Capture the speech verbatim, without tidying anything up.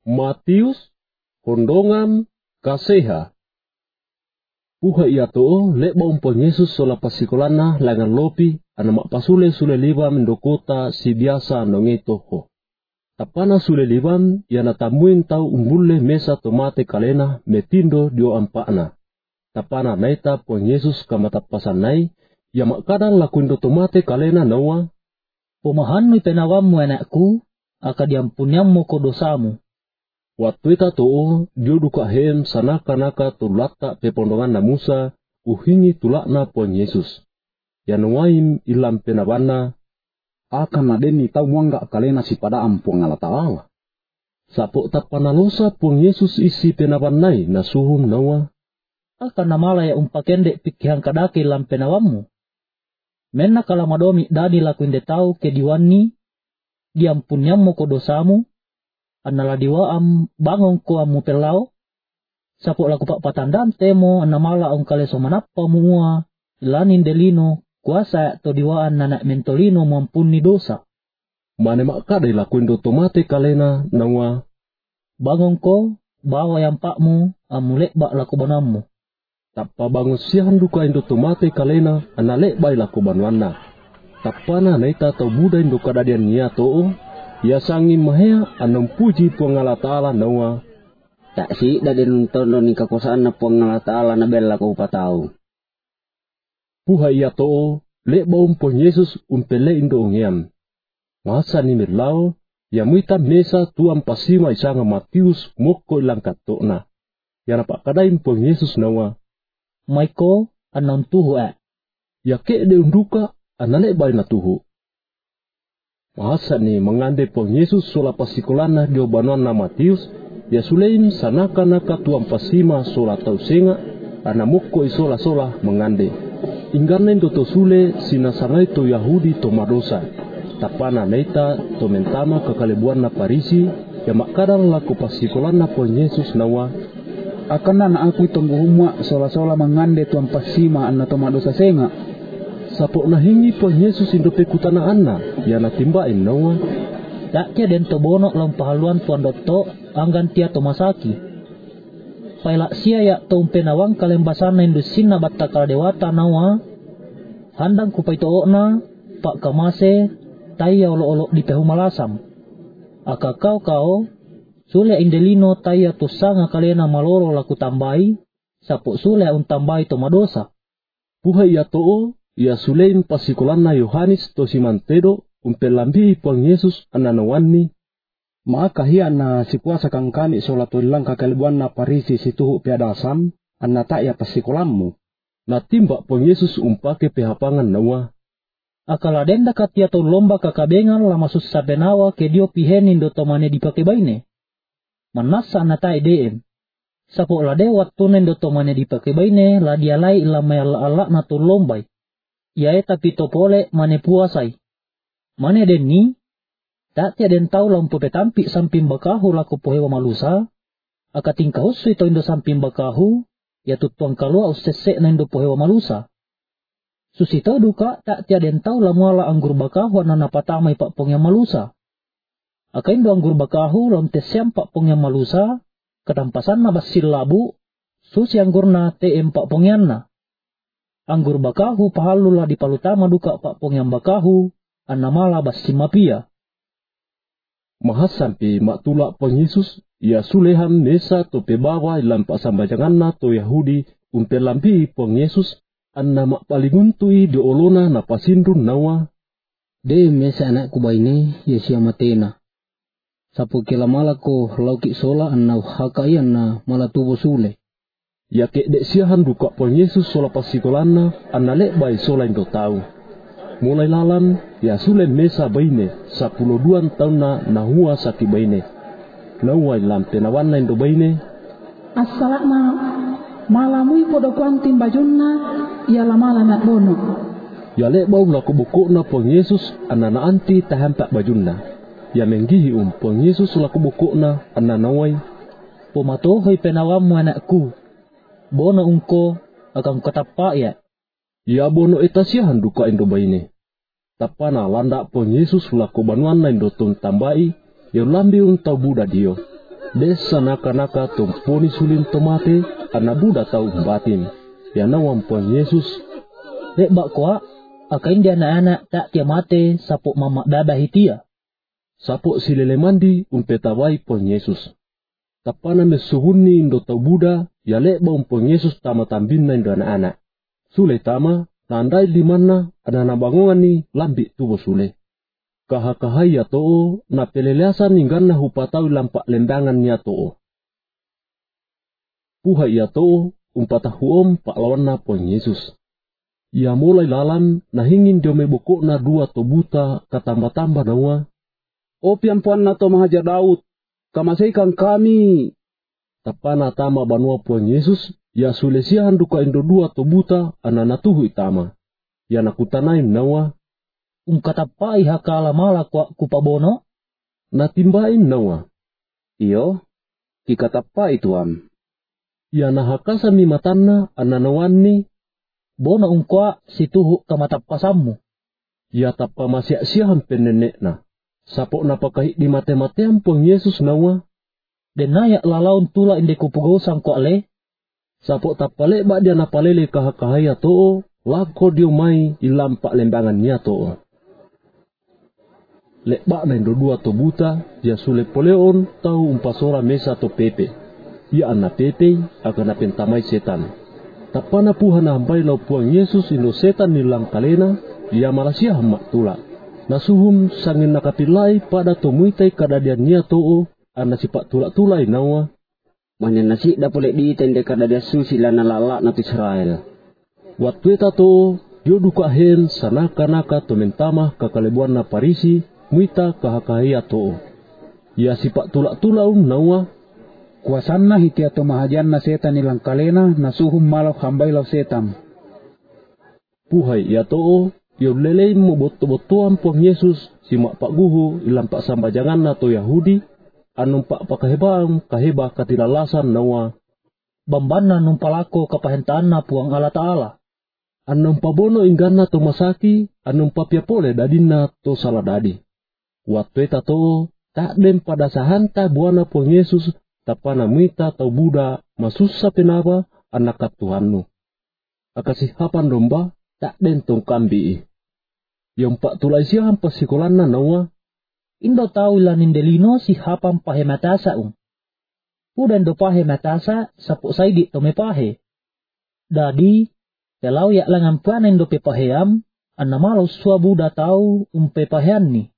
Matius, hondongan, kaseha. Puha ia to lek baum pon Yesus sola pasikolana langan lopi ana mak pasule sule liba mendokota si biasa nongeto ho. Tapana sule liban yana tamuin tau umbulle mesa tomate kalena metindo dio ampana. Tapana naita pon Yesus kamatapasan nai ya mak kadang lakuindo tomate kalena nawa. Pemahannu penawamu anakku aka diampuniammu ko dosamu. Waktu ita to dio duka hem sanaka-naka tulata pepondongan na Musa uhingi tulakna pon Yesus. Yanuaim ilam penabana akan nadeni tau muangga kalena si pada ampuang ala ta'ala. Sapo tapanalosa pon Yesus isi penabanai na suhum nawa. Akan namala ya umpakende pikihan kadake ilam penawamu. Mena kalamadomi dani lakuinde tau ke diwani diampuniammu ko dosamu. Anala diwaam bangon ko amu pelau. Sapo laku pak patandam temo anamala ang kaleso manapa mua. Ilanin delino kuasa to diwaan nanak mentolino mampuni dosa. Mane makada ilakuindo tomate kalena nawa. Bangon ko bawa yang pakmu amulek bak laku banammu. Tappa bangun sihan duka indo tomate kalena analek bai laku banwana. Tapana naita tau buda indo kadadian nia to. Ya sangi mahea anam puji puangala ta'ala nawa. Tak si dadin tondo ni kakosaan na puangala ta'ala na bella ko patau. Puha iya to lek baum pon Yesus umpele indo ongiam. Masa ni mirlau ya muita mesa tuam pasima isanga Matius moko ilang katokna. Ya napak kadaim pon Yesus nawa. Maiko anam tuhu eh. Ya ke de unduka anale bai na tuhu. Masa ni mengande pon Yesus sola pasikolana dio banuan na Matius, ya suleim sanaka-naka tuam pasima sola tau senga, ana moko isola-sola mengande. Inggarnen do to sule sinasangai to Yahudi to madosa. Tapana neita to mentama kekalebuan na Parisi, ya makadang laku pasikolana pon Yesus nawa. Akan na aku tunggu humwa sola-sola mengande tuam pasima ana to madosa senga. Sapo nahingi pon Yesus indo pekutana anna ya natimbain nawa. Tak kia den to bonok lam pahaluan tuan doto anggan tia to masaki. Pailak sia ya to umpenawang kalembasana indo sinna batta kala dewata nawa. Handang kupai to okna pak kamase taya olo-olo di pehu malasam. Aka kau kau sule indelino taya to sanga kalena maloro laku tambai. Sapo sule untambai to madosa. Puha ya to ya suleim pasikolana Yohanes to simantedo umpelambi pon Yesus ananawani. Maka hiya na si kuasa kangkani sola to ilang kakalebuan na Parisi situhu piadasam anna tak ya pasikolammu. Na timba pon Yesus umpake pehapangan nawa. Akala denda katia to lomba kakabengan lama susah benawa ke dio pihenin do tomane dipake baine. Manasa na tai deem. Sapo lade waktunen do tomane dipake baine la dialai ilama ala-ala na to lombai. Iae tapi topole mane puasai. Mane denni, tak tia den tau lampu petampi samping bakahu laku pohewa malusa, aka tingkah usui to indo samping bakahu, ya tutuang kalua usesek na indo pohewa malusa. Susi tau duka tak tia den tau lamuala anggur bakahu anana patamai pak pongya malusa. Aka indo anggur bakahu lam tesiam pak pongya malusa, ketampasan na basil labu, susi anggurna te em pak pongyanna. Anggur bakahu pahalula di palutama duka pak pongyam bakahu, anamala basimapia. Mahasampi matulak pon Yesus, ya suleham mesa to pebawa ilam pasambajanganna to Yahudi umpelampi pon Yesus, anna mak paliguntui di olona na pasindun nawa. De mesa anakku baine, yesia matena. Sapu kilamala ko lauki sola anna hakai anna mala tubo sule. Ya ke dek siahan duka pon Yesus sola pasikolana analek bai sola indo tau. Mulai lalan ya sule mesa baine sepuluh duan tahun na nahua saki baine. Nawa ilam penawana indo baine. Assalama malamui podo kuantim bajunna ya lamala nak bono. Ya lek bau laku bukukna pon Yesus anana anti tahampak bajunna. Ya menggihi um pon Yesus laku bukukna ananawai. Pomatohoi penawamu anakku. Bono ungko akan ketapa ya. Ya bono etasiahan duka indo baine. Tapana landa pon Yesus laku banuan na indo tun tambai. Ya lambi untau buda dio. Desa naka-naka tumponi sulin tomate ana buda tau batin. Ya nawam Puan Yesus. Lek bak kwa, akain dia anak-anak tak tia mate sapok mamak dadah hitia. Sapok silele mandi umpetawai Puan Yesus. Tapana mesuhuni indo tau buda ya lek ba Puan Yesus tama tambinna indo anak-anak. Sule tama, nandai di mana ada nabangongan ni lambi tubo sule. Kahakahai ya to'o, na peleleasan inggan na hupatau lampak lembangan ya to'o. Puhai ya to'o, umpatahuom pak lawan na Puan Yesus. Ia mulai lalam, na hingin dio mebokok na dua to buta katamba-tamba nawa. Opian Puan na to mahaja Daud, kamasaikan kami. Tapana tama banua Puan Yesus, ya sulesiahan duka indo dua to buta anana tuhu itama. Ya nakutanain nawa. Ungkatapai hakala mala kwa kupabono? Natimbain nawa. Iyo, kikatapai tuam. Ya nahakasa mi matanna ananawanni. Bono ungkwa situhu kamatapasammu. Ya tapa masya-syahan penenekna. Sapok napakahit di mate-matean Puan Yesus nawa. Denayak lalaun tula inde kupugosang kwa le. Sapok tapalek bak dia napalele kahakahaya to'o. Lako dio mai ilampak lembangan niya to'o. Lek bak na indo dua to buta, ya sule poleon tau umpasora mesa to pepe. Ya ana pepe akan apentamai setan. Tapana puha na hambai lau Puan Yesus indo setan nilang kalena, ya malasia hamak tula. Nasuhum sangin nakapilai pada to muitai kadadian niya to'o, ana sipak tula-tulai nawa. Manya nasi dapolek di tende kadadia susi lana lalak na Israel. Waktu eta to'o, dio duka hen sanaka-naka to mentamah kakalebuan na Parisi, muita kahakahia to'o. Ya sipak tulak-tulaun nawa. Kuasanna hitia to mahajan na setan nilang kalena na suhum malaw hambay law setan. Puhai ya to'o, yo lelei mo boto-botoan Puan Yesus simak pak guhu ilang pak sambajangan na to Yahudi, anong pak pakahebang kaheba katilalasan nawa. Bambana numpalako kapahentaan na Puang Allah Ta'ala. Anong pabono ingganna to masaki, anong papiapole dadinna to saladadi. Waktu eta to, tak dem pada sahanta buana Puan Yesus, tapana muita tau buda masusa penaba anak Tuhannu. Akasih hapan domba, tak den tong kambi. Yang pak tulai siang pasikolanna nawa. Indo tau ilanin delino si hapan pahe matasa um. Udan do pahe matasa sapuk saidi to me pahe. Dadi, kalau yak langan panen do pe paheam, anna malau sua buda tau umpe pahean ni.